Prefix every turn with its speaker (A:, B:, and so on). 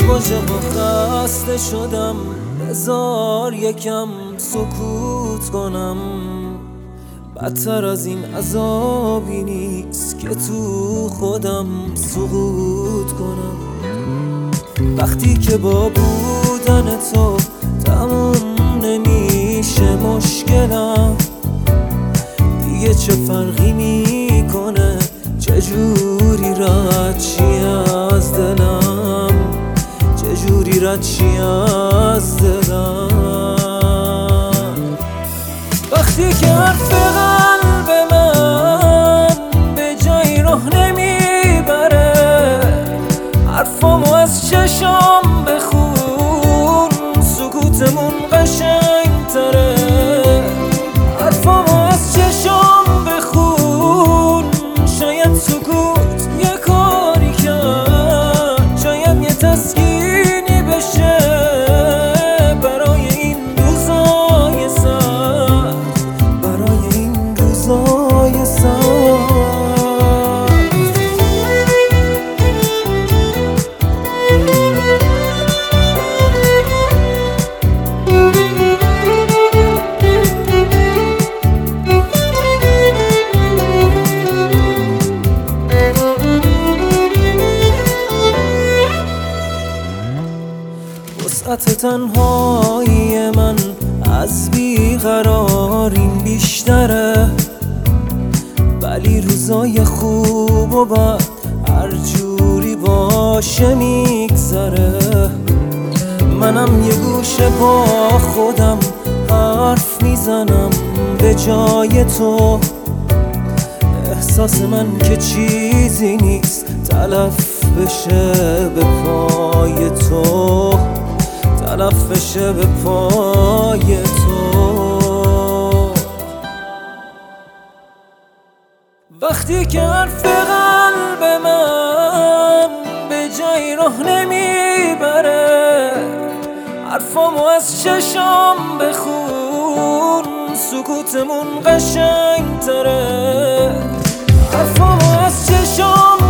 A: باشه و خسته شدم، بذار یکم سکوت کنم. بدتر از این عذابی نیست که تو خودم سقوط کنم. وقتی که با بودن تو تموم نمیشه مشکلم، دیگه چه فرقی میکنه چجوری رد چی از دلم، چجوری رد چی از دلم. وقتی که حرف قلب من به جایی راه نمیبره، حرفامو از چشام بخون سکوتمون قشنگ تره. حرفامو از چشام بخون، شاید سکوت یه کاری کرد، شاید یه تسکینی بشه برای این روزای سخت، برای این روزای سخت. وسعت تنهایی من از بیقراریم بیشتره، ولی روزای خوب و بد هر جوری باشه میگذره. منم یه گوشه با خودم حرف میزنم به جای تو، احساس من که چیزی نیست تلف بشه به پای تو، تلف بشه به پای تو. وقتی که حرف قلب من به جایی راه نمیبره، حرفامو از چشام بخون سکوتمون قشنگ تره. حرفامو از چشام